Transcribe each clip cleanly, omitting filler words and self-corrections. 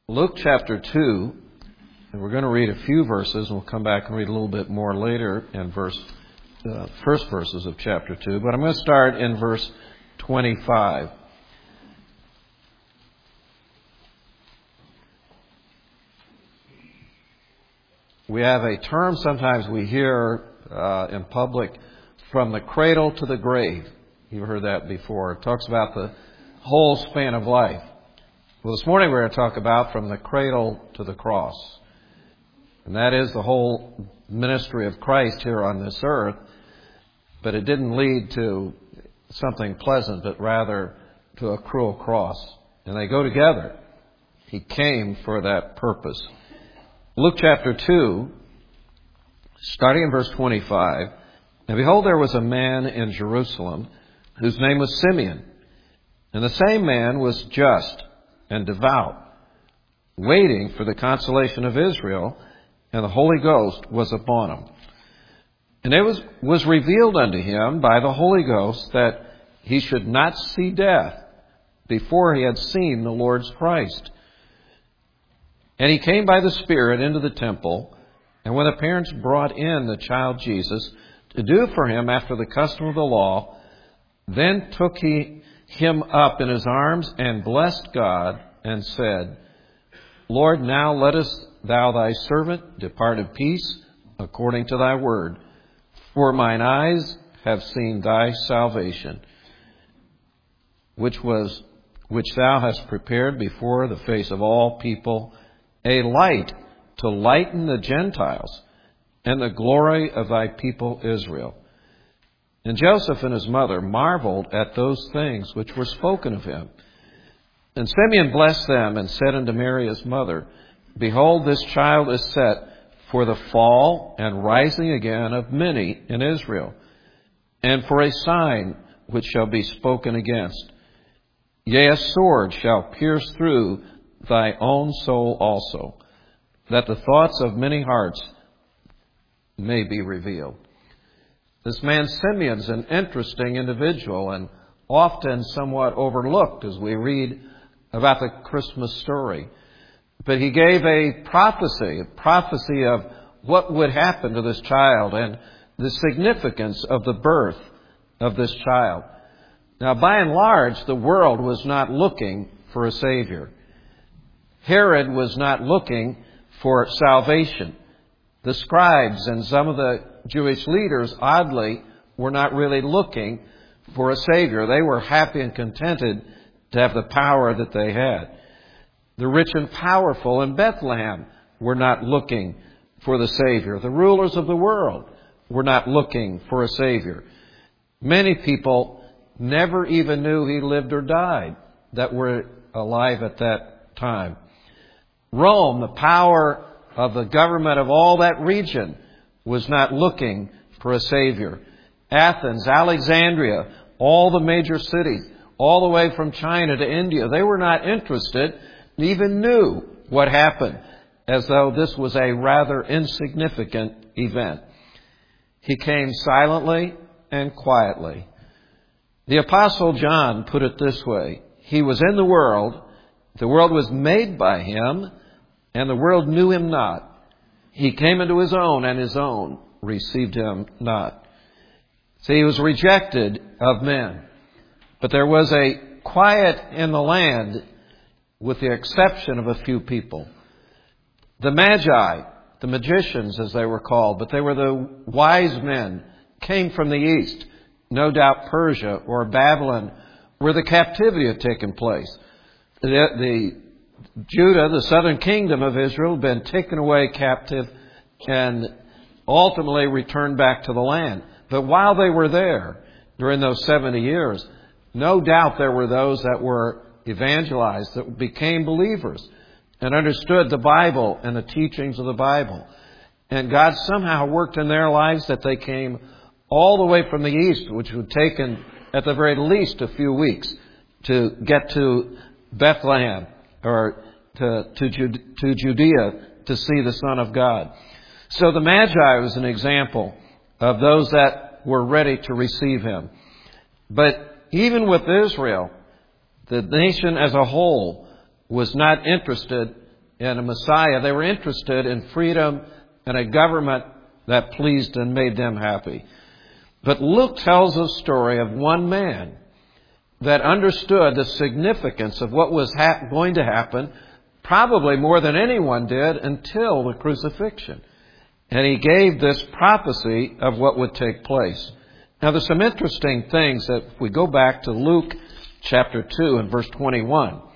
Luke chapter 2, and we're going to read a few verses, and we'll come back and read a little bit more later in first verses of chapter 2. But I'm going to start in verse 25. We have a term sometimes we hear in public, from the cradle to the grave. You've heard that before. It talks about the whole span of life. Well, this morning we're going to talk about from the cradle to the cross. And that is the whole ministry of Christ here on this earth. But it didn't lead to something pleasant, but rather to a cruel cross. And they go together. He came for that purpose. Luke chapter 2, starting in verse 25. And behold, there was a man in Jerusalem whose name was Simeon. And the same man was just and devout, waiting for the consolation of Israel, and the Holy Ghost was upon him. And it was revealed unto him by the Holy Ghost that he should not see death before he had seen the Lord's Christ. And he came by the Spirit into the temple, and when the parents brought in the child Jesus to do for him after the custom of the law, then took he him up in his arms and blessed God and said, Lord, now lettest thou thy servant depart in peace according to thy word. For mine eyes have seen thy salvation, which thou hast prepared before the face of all people, a light to lighten the Gentiles, and the glory of thy people Israel. And Joseph and his mother marveled at those things which were spoken of him. And Simeon blessed them and said unto Mary his mother, Behold, this child is set for the fall and rising again of many in Israel, and for a sign which shall be spoken against. Yea, a sword shall pierce through thy own soul also, that the thoughts of many hearts may be revealed. This man Simeon's an interesting individual and often somewhat overlooked as we read about the Christmas story. But he gave a prophecy of what would happen to this child and the significance of the birth of this child. Now, by and large, the world was not looking for a Savior. Herod was not looking for salvation. The scribes and some of the Jewish leaders, oddly, were not really looking for a Savior. They were happy and contented to have the power that they had. The rich and powerful in Bethlehem were not looking for the Savior. The rulers of the world were not looking for a Savior. Many people never even knew he lived or died that were alive at that time. Rome, the power of the government of all that region, was not looking for a Savior. Athens, Alexandria, all the major cities, all the way from China to India, they were not interested, even knew what happened, as though this was a rather insignificant event. He came silently and quietly. The Apostle John put it this way: He was in the world was made by him, and the world knew him not. He came into his own, and his own received him not. See, he was rejected of men. But there was a quiet in the land, with the exception of a few people. The Magi, the magicians as they were called, but they were the wise men, came from the east, no doubt Persia or Babylon, where the captivity had taken place. The Judah, the southern kingdom of Israel, had been taken away captive and ultimately returned back to the land. But while they were there, during those 70 years, no doubt there were those that were evangelized, that became believers and understood the Bible and the teachings of the Bible. And God somehow worked in their lives that they came all the way from the east, which would have taken at the very least a few weeks to get to Bethlehem or to Judea to see the Son of God. So the Magi was an example of those that were ready to receive him. But even with Israel, the nation as a whole was not interested in a Messiah. They were interested in freedom and a government that pleased and made them happy. But Luke tells a story of one man that understood the significance of what was going to happen, probably more than anyone did until the crucifixion. And he gave this prophecy of what would take place. Now, there's some interesting things that if we go back to Luke chapter 2 and verse 21. It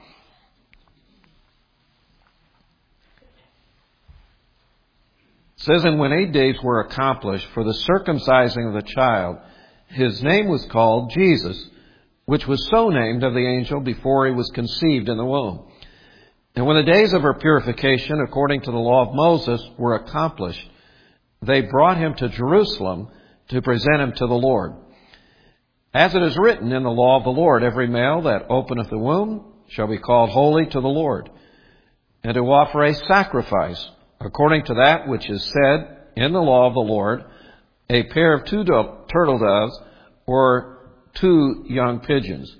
says, "And when 8 days were accomplished for the circumcising of the child, his name was called Jesus, which was so named of the angel before he was conceived in the womb. And when the days of her purification, according to the law of Moses, were accomplished, they brought him to Jerusalem to present him to the Lord. As it is written in the law of the Lord, every male that openeth the womb shall be called holy to the Lord, and to offer a sacrifice, according to that which is said in the law of the Lord, a pair of 2 turtle doves or 2 young pigeons.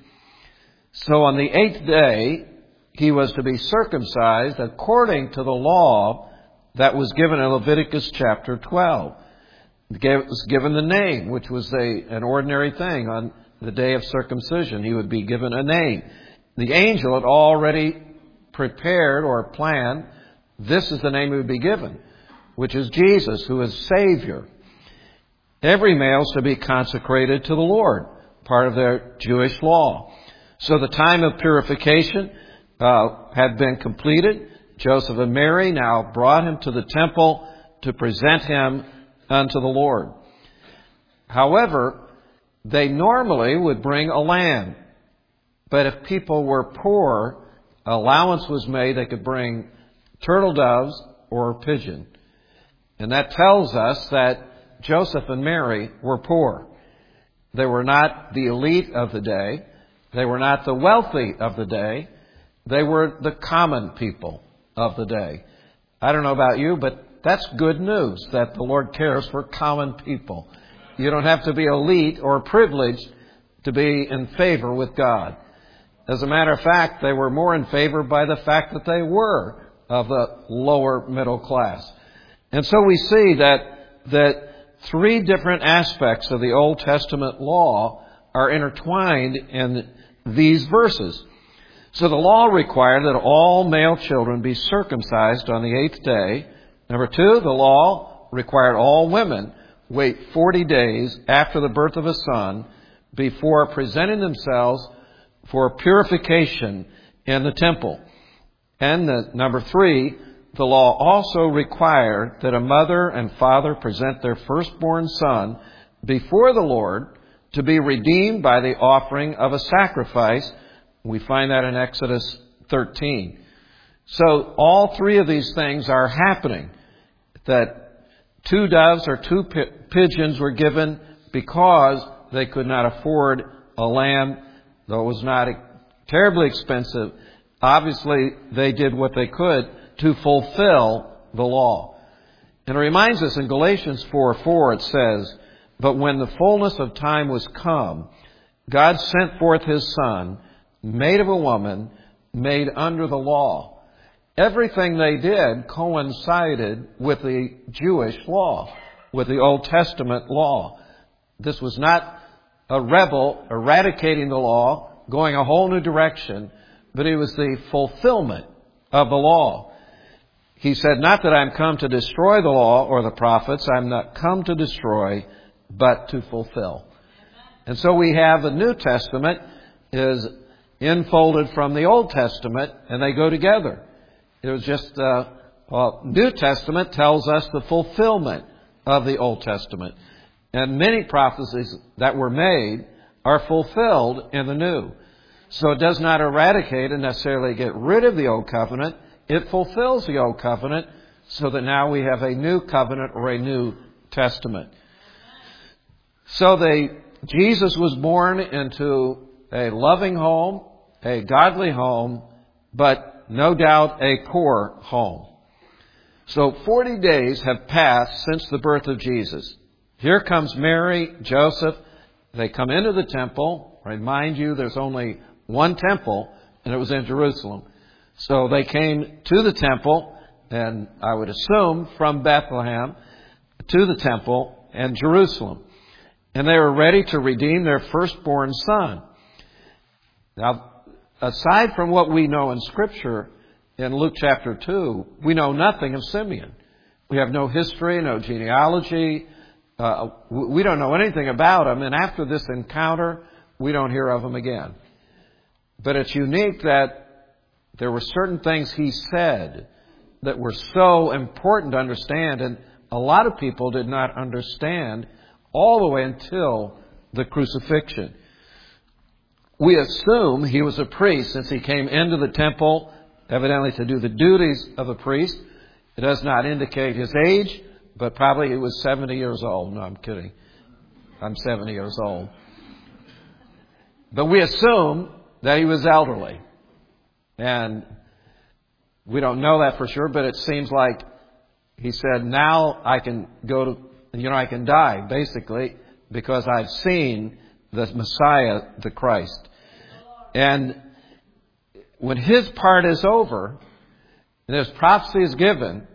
So on the 8th day, he was to be circumcised according to the law that was given in Leviticus chapter 12. It was given the name, which was an ordinary thing. On the day of circumcision, he would be given a name. The angel had already prepared or planned, this is the name he would be given, which is Jesus, who is Savior. Every male is to be consecrated to the Lord, part of their Jewish law. So the time of purification had been completed. Joseph and Mary now brought him to the temple to present him unto the Lord. However, they normally would bring a lamb. But if people were poor, allowance was made. They could bring turtle doves or a pigeon. And that tells us that Joseph and Mary were poor. They were not the elite of the day. They were not the wealthy of the day. They were the common people of the day. I don't know about you, but that's good news that the Lord cares for common people. You don't have to be elite or privileged to be in favor with God. As a matter of fact, they were more in favor by the fact that they were of the lower middle class. And so we see that 3 different aspects of the Old Testament law are intertwined in these verses. So the law required that all male children be circumcised on the 8th day. Number 2, the law required all women wait 40 days after the birth of a son before presenting themselves for purification in the temple. And number 3, the law also required that a mother and father present their firstborn son before the Lord to be redeemed by the offering of a sacrifice. We find that in Exodus 13. So all 3 of these things are happening. That 2 doves or 2 pigeons were given because they could not afford a lamb, though it was not terribly expensive. Obviously, they did what they could to fulfill the law. And it reminds us in Galatians 4:4, it says, "But when the fullness of time was come, God sent forth his Son, made of a woman, made under the law." Everything they did coincided with the Jewish law, with the Old Testament law. This was not a rebel eradicating the law, going a whole new direction, but it was the fulfillment of the law. He said, "Not that I'm come to destroy the law or the prophets. I'm not come to destroy, but to fulfill." And so we have the New Testament is enfolded from the Old Testament, and they go together. It was just, New Testament tells us the fulfillment of the Old Testament. And many prophecies that were made are fulfilled in the New. So it does not eradicate and necessarily get rid of the Old Covenant. It fulfills the Old Covenant so that now we have a new covenant or a New Testament. So Jesus was born into a loving home, a godly home, but no doubt a poor home. So 40 days have passed since the birth of Jesus. Here comes Mary, Joseph. They come into the temple. Remind you, there's only one temple, and it was in Jerusalem. So they came to the temple, and I would assume from Bethlehem to the temple and Jerusalem. And they were ready to redeem their firstborn son. Now, aside from what we know in Scripture in Luke chapter 2, we know nothing of Simeon. We have no history, no genealogy. We don't know anything about him. And after this encounter, we don't hear of him again. But it's unique that there were certain things he said that were so important to understand, and a lot of people did not understand all the way until the crucifixion. We assume he was a priest since he came into the temple, evidently to do the duties of a priest. It does not indicate his age, but probably he was 70 years old. No, I'm kidding. I'm 70 years old. But we assume that he was elderly. And we don't know that for sure, but it seems like he said, now I can go to, I can die, basically, because I've seen the Messiah, the Christ. And when his part is over, and his prophecy is given,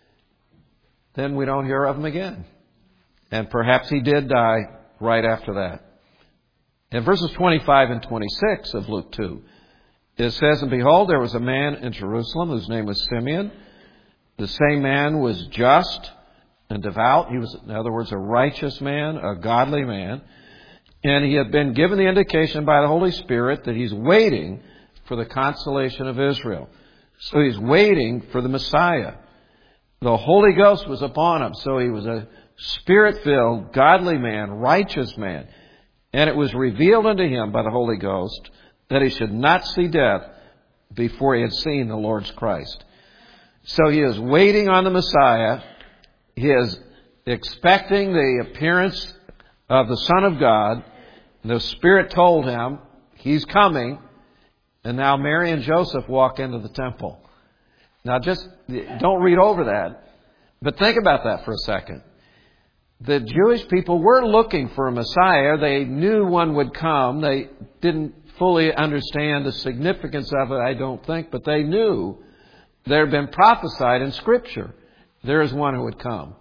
then we don't hear of him again. And perhaps he did die right after that. In verses 25 and 26 of Luke 2, it says, "And behold, there was a man in Jerusalem whose name was Simeon. The same man was just and devout." He was, in other words, a righteous man, a godly man. And he had been given the indication by the Holy Spirit that he's waiting for the consolation of Israel. So he's waiting for the Messiah. The Holy Ghost was upon him. So he was a Spirit-filled, godly man, righteous man. And it was revealed unto him by the Holy Ghost that he should not see death before he had seen the Lord's Christ. So he is waiting on the Messiah. He is expecting the appearance of the Son of God. The Spirit told him he's coming. And now Mary and Joseph walk into the temple. Now just don't read over that, but think about that for a second. The Jewish people were looking for a Messiah. They knew one would come. They didn't fully understand the significance of it, I don't think, but they knew there had been prophesied in Scripture. There is one who would come.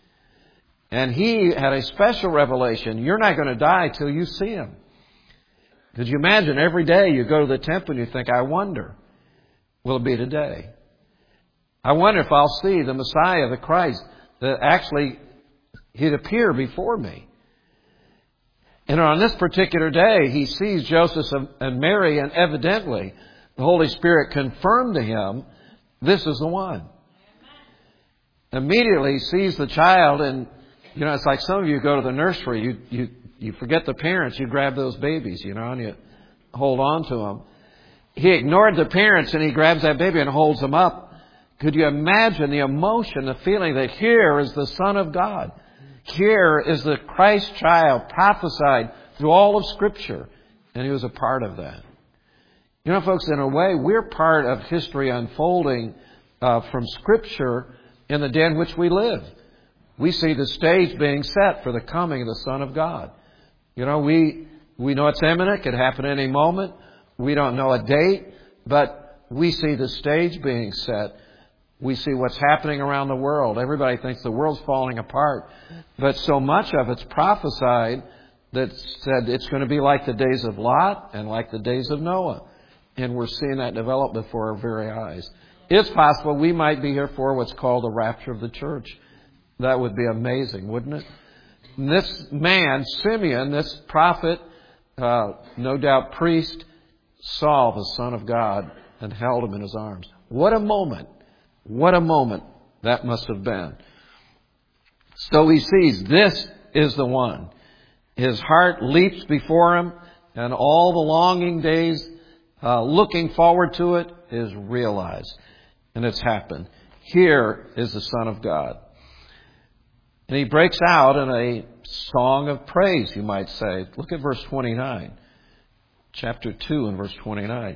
And he had a special revelation. You're not going to die till you see him. Could you imagine every day you go to the temple and you think, I wonder, will it be today? I wonder if I'll see the Messiah, the Christ, that actually he'd appear before me. And on this particular day, he sees Joseph and Mary, and evidently the Holy Spirit confirmed to him, this is the one. Immediately he sees the child, and it's like some of you go to the nursery, you forget the parents, you grab those babies, and you hold on to them. He ignored the parents and he grabs that baby and holds them up. Could you imagine the emotion, the feeling that here is the Son of God? Here is the Christ child prophesied through all of Scripture. And he was a part of that. Folks, in a way, we're part of history unfolding from Scripture in the day in which we live. We see the stage being set for the coming of the Son of God. We know it's imminent. It could happen any moment. We don't know a date, but we see the stage being set. We see what's happening around the world. Everybody thinks the world's falling apart. But so much of it's prophesied that said it's going to be like the days of Lot and like the days of Noah. And we're seeing that develop before our very eyes. It's possible we might be here for what's called the rapture of the church. That would be amazing, wouldn't it? And this man, Simeon, this prophet, no doubt priest, saw the Son of God and held him in his arms. What a moment. What a moment that must have been. So he sees this is the one. His heart leaps before him, and all the longing days looking forward to it is realized. And it's happened. Here is the Son of God. And he breaks out in a song of praise, you might say. Look at verse 29. Chapter 2 and verse 29.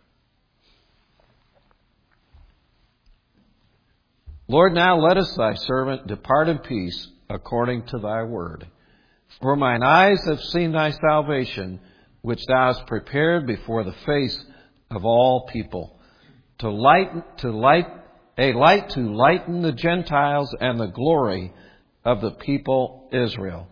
Lord, now lettest thy servant depart in peace according to thy word. For mine eyes have seen thy salvation, which thou hast prepared before the face of all people, a light to lighten the Gentiles and the glory of the people Israel.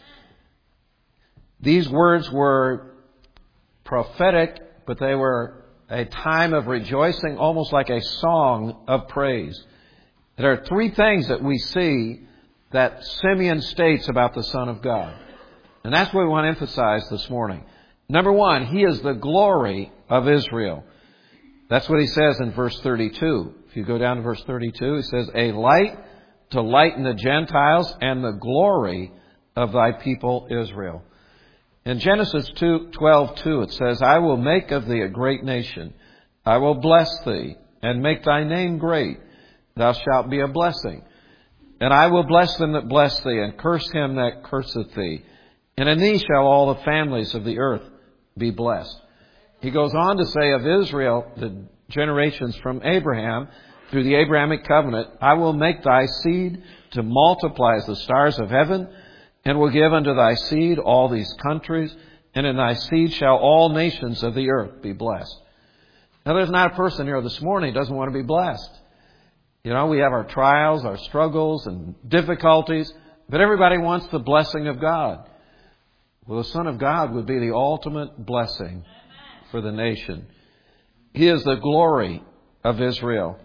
These words were prophetic, but they were a time of rejoicing, almost like a song of praise. There are three things that we see that Simeon states about the Son of God. And that's what we want to emphasize this morning. Number one, He is the glory of Israel. That's what He says in verse 32. If you go down to verse 32, He says, a light to lighten the Gentiles and the glory of thy people Israel. In Genesis 12:2, it says, I will make of thee a great nation. I will bless thee and make thy name great. Thou shalt be a blessing. And I will bless them that bless thee, and curse him that curseth thee. And in thee shall all the families of the earth be blessed. He goes on to say of Israel, the generations from Abraham, through the Abrahamic covenant, I will make thy seed to multiply as the stars of heaven, and will give unto thy seed all these countries, and in thy seed shall all nations of the earth be blessed. Now, there's not a person here this morning who doesn't want to be blessed. You know, we have our trials, our struggles, and difficulties, but everybody wants the blessing of God. Well, the Son of God would be the ultimate blessing for the nation. He is the glory of Israel.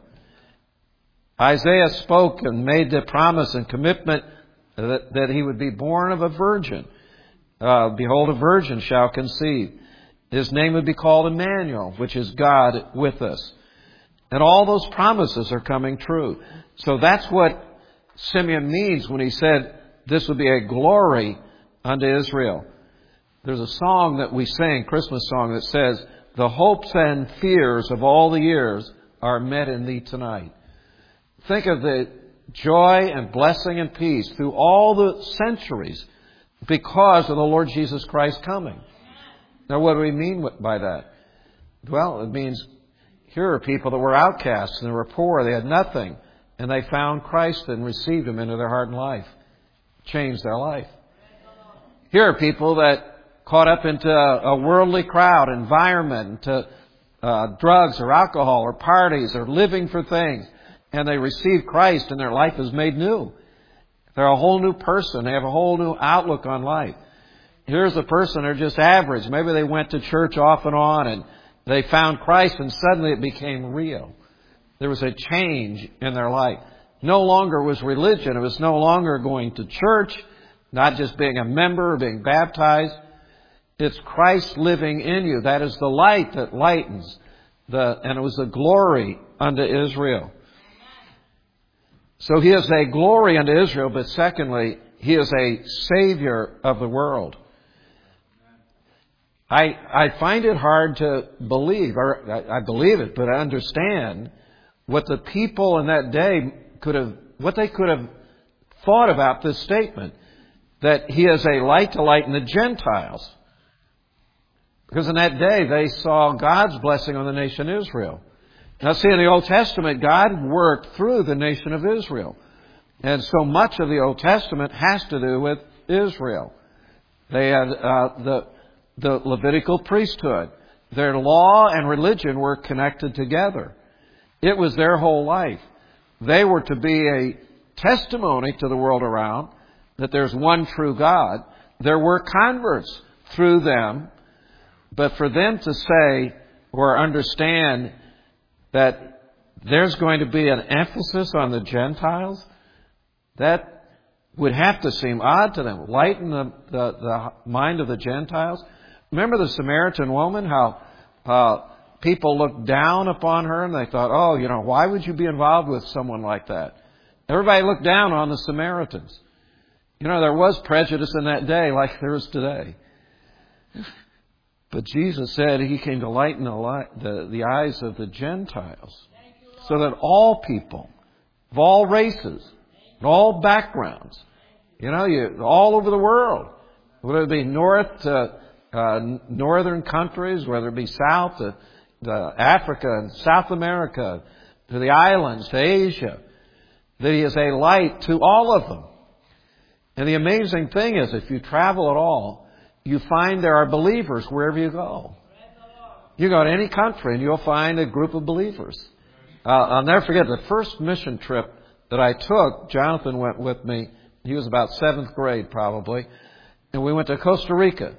Isaiah spoke and made the promise and commitment that he would be born of a virgin. Behold, a virgin shall conceive. His name would be called Emmanuel, which is God with us. And all those promises are coming true. So that's what Simeon means when he said this would be a glory unto Israel. There's a song that we sing, Christmas song, that says, the hopes and fears of all the years are met in thee tonight. Think of the joy and blessing and peace through all the centuries because of the Lord Jesus Christ coming. Now, what do we mean by that? Well, it means here are people that were outcasts and they were poor, they had nothing, and they found Christ and received Him into their heart and life. Changed their life. Here are people that caught up into a worldly crowd, environment, into drugs or alcohol or parties or living for things, and they receive Christ and their life is made new. They're a whole new person. They have a whole new outlook on life. Here's a person, they're just average. Maybe they went to church off and on and they found Christ and suddenly it became real. There was a change in their life. No longer was religion. It was no longer going to church, not just being a member or being baptized. It's Christ living in you. That is the light that lightens. And it was the glory unto Israel. So He is a glory unto Israel, but secondly, He is a Savior of the world. I find it hard to believe, or I believe it, but I understand what the people in that day what they could have thought about this statement, that He is a light to lighten the Gentiles. Because in that day, they saw God's blessing on the nation Israel. Now, see, in the Old Testament, God worked through the nation of Israel. And so much of the Old Testament has to do with Israel. They had the Levitical priesthood. Their law and religion were connected together. It was their whole life. They were to be a testimony to the world around that there's one true God. There were converts through them. But for them to say or understand that there's going to be an emphasis on the Gentiles, that would have to seem odd to them. Lighten the mind of the Gentiles. Remember the Samaritan woman, how people looked down upon her and they thought, oh, why would you be involved with someone like that? Everybody looked down on the Samaritans. There was prejudice in that day like there is today. But Jesus said He came to lighten the eyes of the Gentiles so that all people of all races and all backgrounds, all over the world, whether it be north to northern countries, whether it be south to Africa and South America, to the islands, to Asia, that He is a light to all of them. And the amazing thing is, if you travel at all, you find there are believers wherever you go. You go to any country and you'll find a group of believers. I'll never forget the first mission trip that I took. Jonathan went with me. He was about 7th grade probably. And we went to Costa Rica.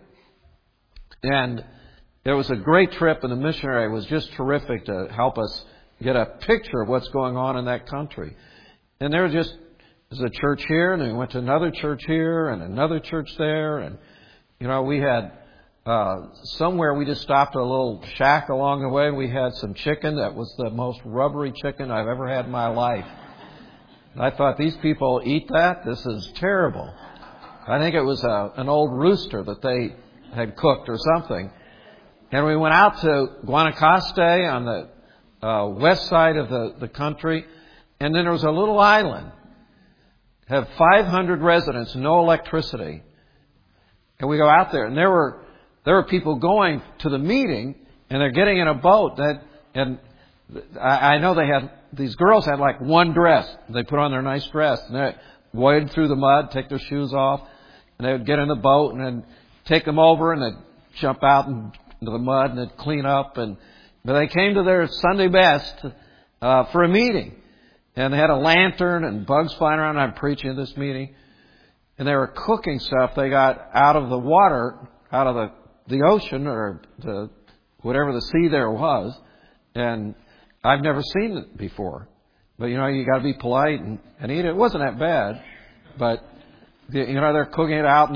And it was a great trip, and the missionary was just terrific to help us get a picture of what's going on in that country. And there was a church here, and then we went to another church here, and another church there. And, we had somewhere we just stopped at a little shack along the way, and we had some chicken that was the most rubbery chicken I've ever had in my life. And I thought, these people eat that? This is terrible. I think it was an old rooster that they had cooked or something. And we went out to Guanacaste on the west side of the country. And then there was a little island. Have 500 residents, no electricity. And we go out there, and there were people going to the meeting, and they're getting in a boat. And I know these girls had like one dress. They put on their nice dress, and they waded through the mud, take their shoes off, and they would get in the boat, and then take them over, and they'd jump out into the mud, and they'd clean up. But they came to their Sunday best for a meeting. And they had a lantern and bugs flying around. I'm preaching at this meeting. And they were cooking stuff they got out of the water, out of the ocean or whatever the sea there was. And I've never seen it before. But, you got to be polite and eat it. It wasn't that bad. But, they're cooking it out.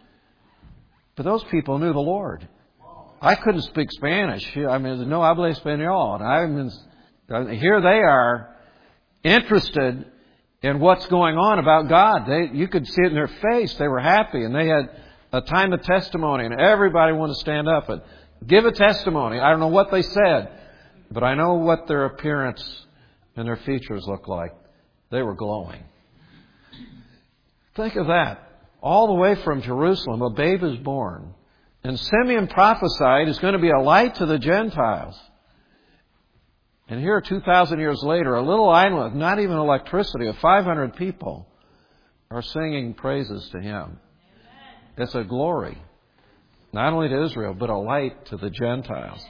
But those people knew the Lord. I couldn't speak Spanish. No habla español. And here they are, interested in what's going on about God. You could see it in their face. They were happy, and they had a time of testimony, and everybody wanted to stand up and give a testimony. I don't know what they said, but I know what their appearance and their features looked like. They were glowing. Think of that. All the way from Jerusalem, a babe is born. And Simeon prophesied is going to be a light to the Gentiles. And here, 2,000 years later, a little island with not even electricity of 500 people are singing praises to Him. It's a glory, not only to Israel, but a light to the Gentiles.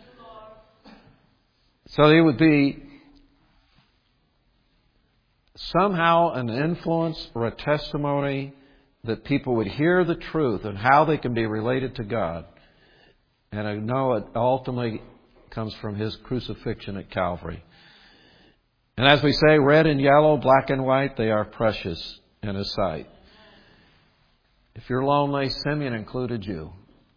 So it would be somehow an influence or a testimony that people would hear the truth and how they can be related to God. And I know it ultimately comes from His crucifixion at Calvary. And as we say, red and yellow, black and white, they are precious in His sight. If you're lonely, Simeon included you.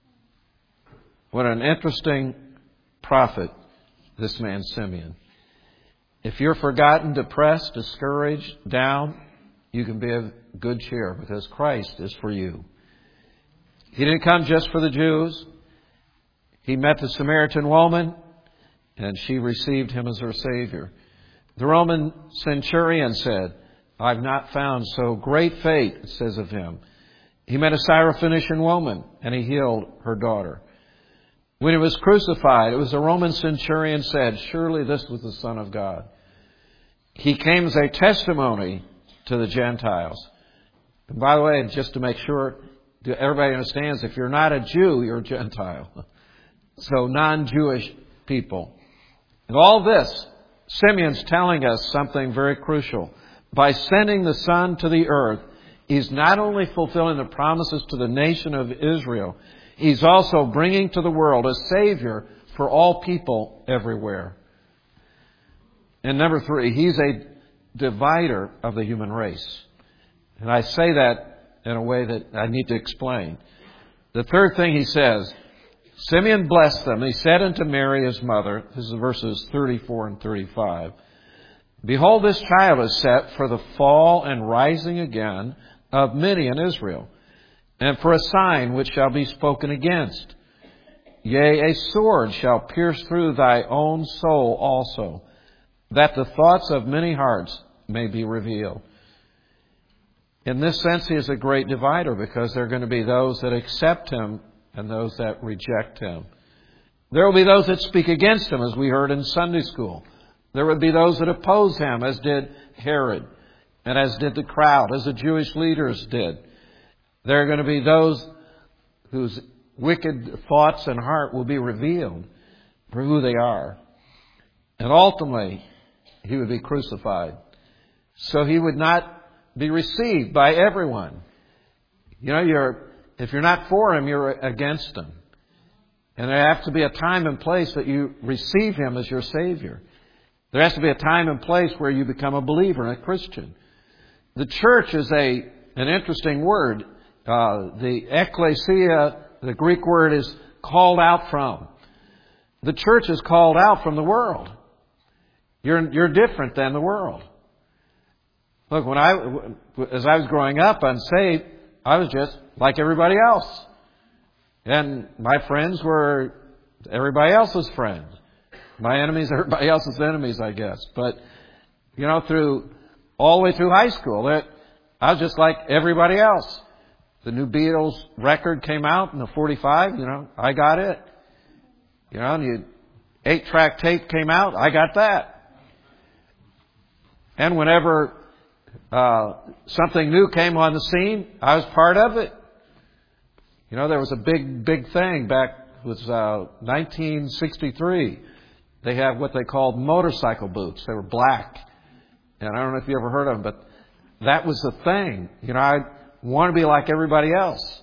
What an interesting prophet, this man Simeon. If you're forgotten, depressed, discouraged, down, you can be of good cheer because Christ is for you. He didn't come just for the Jews. He met the Samaritan woman, and she received Him as her Savior. The Roman centurion said, I've not found so great faith, it says of Him. He met a Syrophoenician woman, and He healed her daughter. When He was crucified, it was the Roman centurion said, surely this was the Son of God. He came as a testimony to the Gentiles. And by the way, just to make sure everybody understands, if you're not a Jew, you're a Gentile. So non-Jewish people. And all this, Simeon's telling us something very crucial. By sending the Son to the earth, He's not only fulfilling the promises to the nation of Israel, He's also bringing to the world a Savior for all people everywhere. And number 3, He's a divider of the human race. And I say that in a way that I need to explain. The third thing He says, Simeon blessed them. He said unto Mary, His mother, this is verses 34 and 35, Behold, this child is set for the fall and rising again of many in Israel, and for a sign which shall be spoken against. Yea, a sword shall pierce through thy own soul also, that the thoughts of many hearts may be revealed. In this sense, He is a great divider because there are going to be those that accept Him and those that reject Him. There will be those that speak against Him, as we heard in Sunday school. There would be those that oppose Him, as did Herod, and as did the crowd, as the Jewish leaders did. There are going to be those whose wicked thoughts and heart will be revealed for who they are. And ultimately, he would be crucified. So he would not be received by everyone. You know, if you're not for him, you're against him. And there has to be a time and place that you receive him as your Savior. There has to be a time and place where you become a believer, a Christian. The church is an interesting word. The ecclesia, the Greek word, is called out from. The church is called out from the world. You're different than the world. Look, as I was growing up unsaved, I was just like everybody else. And my friends were everybody else's friends. My enemies, everybody else's enemies, I guess. But, you know, all the way through high school, I was just like everybody else. The new Beatles record came out in the 45, you know, I got it. You know, and 8-track tape came out, I got that. And whenever something new came on the scene, I was part of it. You know, there was a big thing back, it was 1963. They have what they called motorcycle boots. They were black. And I don't know if you ever heard of them, but that was the thing. You know, I want to be like everybody else.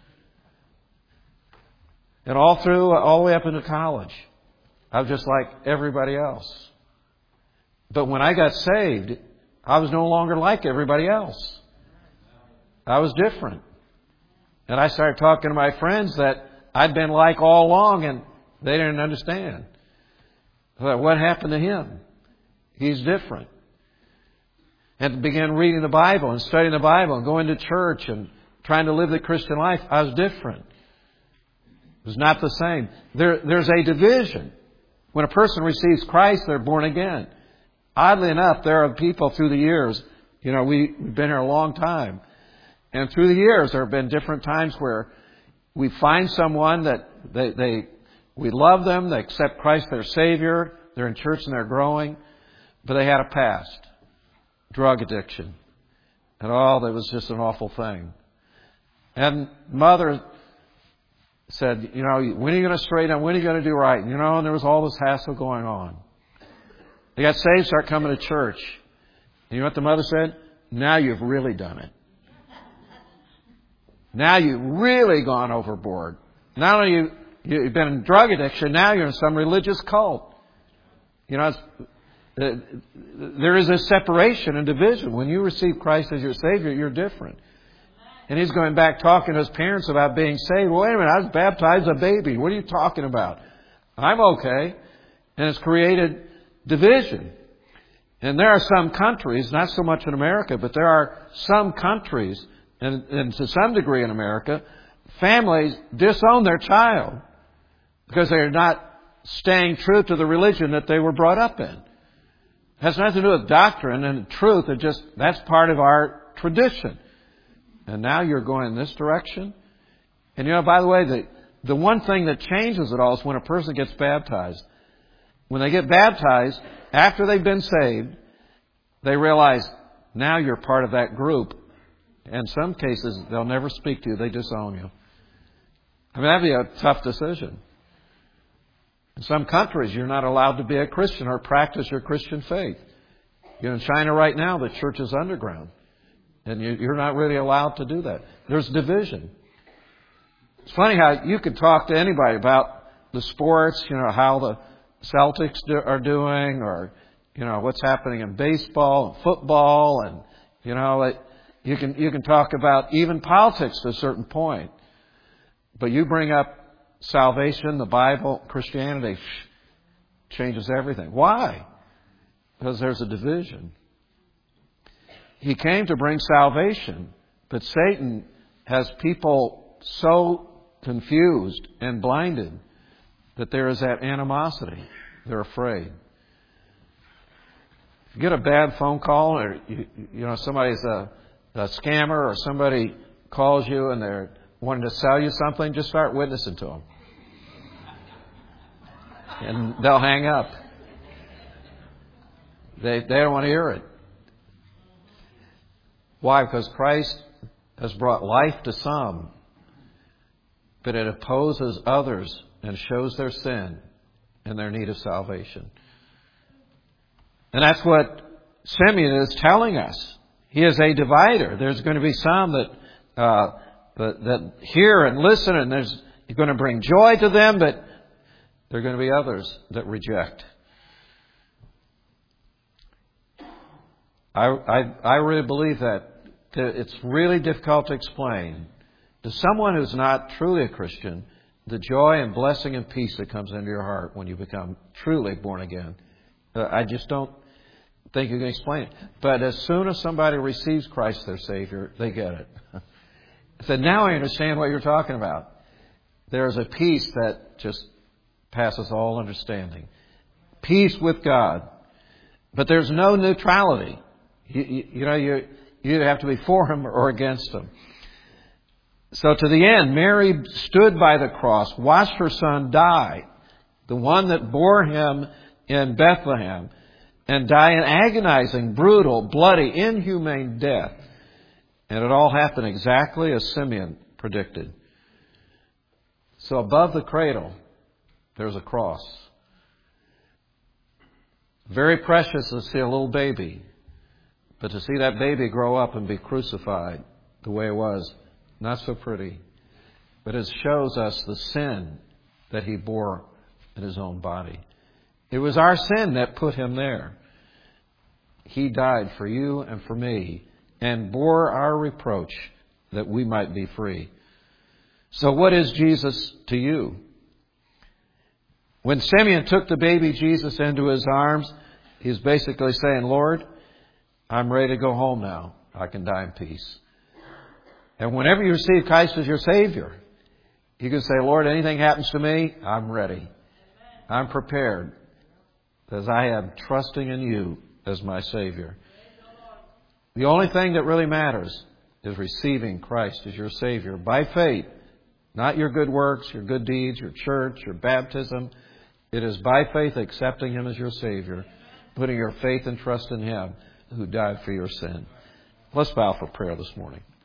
And all the way up into college, I was just like everybody else. But when I got saved, I was no longer like everybody else. I was different. And I started talking to my friends that I'd been like all along, and they didn't understand. I thought, what happened to him? He's different. And began reading the Bible and studying the Bible and going to church and trying to live the Christian life. I was different. It was not the same. There's a division. When a person receives Christ, they're born again. Oddly enough, there are people through the years, you know, we've been here a long time. And through the years, there have been different times where we find someone that we love them, they accept Christ their Savior, they're in church and they're growing, but they had a past. Drug addiction. And that was just an awful thing. And mother said, you know, when are you going to straighten up? When are you going to do right? And, you know, and there was all this hassle going on. They got saved, started coming to church. And you know what the mother said? Now you've really done it. Now you've really gone overboard. Not only you've been in drug addiction, now you're in some religious cult. You know, there is a separation and division. When you receive Christ as your Savior, you're different. And he's going back talking to his parents about being saved. Well, wait a minute, I was baptized a baby. What are you talking about? I'm okay. And it's created division. And there are some countries, not so much in America, but there are some countries, and to some degree in America, families disown their child because they're not staying true to the religion that they were brought up in. It has nothing to do with doctrine and truth. That's part of our tradition. And now you're going in this direction. And you know, by the way, the one thing that changes it all is when a person gets baptized. When they get baptized, after they've been saved, they realize now you're part of that group. In some cases, they'll never speak to you. They disown you. I mean, that'd be a tough decision. In some countries, you're not allowed to be a Christian or practice your Christian faith. You know, in China right now, the church is underground. And you're not really allowed to do that. There's division. It's funny how you could talk to anybody about the sports, you know, how the Celtics are doing, or, you know, what's happening in baseball and football, and, you know, you can talk about even politics to a certain point. But you bring up salvation, the Bible, Christianity, changes everything. Why? Because there's a division. He came to bring salvation, but Satan has people so confused and blinded that there is that animosity. They're afraid. If you get a bad phone call, or you know, somebody's a scammer, or somebody calls you and they're wanting to sell you something, just start witnessing to them. And they'll hang up. They don't want to hear it. Why? Because Christ has brought life to some, but it opposes others and shows their sin and their need of salvation. And that's what Simeon is telling us. He is a divider. There's going to be some that hear and listen, and you're going to bring joy to them, but there are going to be others that reject. I really believe that it's really difficult to explain to someone who's not truly a Christian the joy and blessing and peace that comes into your heart when you become truly born again. I just don't think you can explain it. But as soon as somebody receives Christ their Savior, they get it. I said, now I understand what you're talking about. There's a peace that just passes all understanding. Peace with God. But there's no neutrality. You either have to be for Him or against Him. So to the end, Mary stood by the cross, watched her son die, the one that bore Him in Bethlehem, and die an agonizing, brutal, bloody, inhumane death. And it all happened exactly as Simeon predicted. So above the cradle, there's a cross. Very precious to see a little baby. But to see that baby grow up and be crucified the way it was, not so pretty. But it shows us the sin that He bore in His own body. It was our sin that put Him there. He died for you and for me and bore our reproach that we might be free. So what is Jesus to you? When Simeon took the baby Jesus into his arms, he's basically saying, Lord, I'm ready to go home now. I can die in peace. And whenever you receive Christ as your Savior, you can say, Lord, anything happens to me, I'm ready. I'm prepared because I am trusting in You as my Savior. The only thing that really matters is receiving Christ as your Savior by faith. Not your good works, your good deeds, your church, your baptism. It is by faith accepting Him as your Savior, putting your faith and trust in Him who died for your sin. Let's bow for prayer this morning.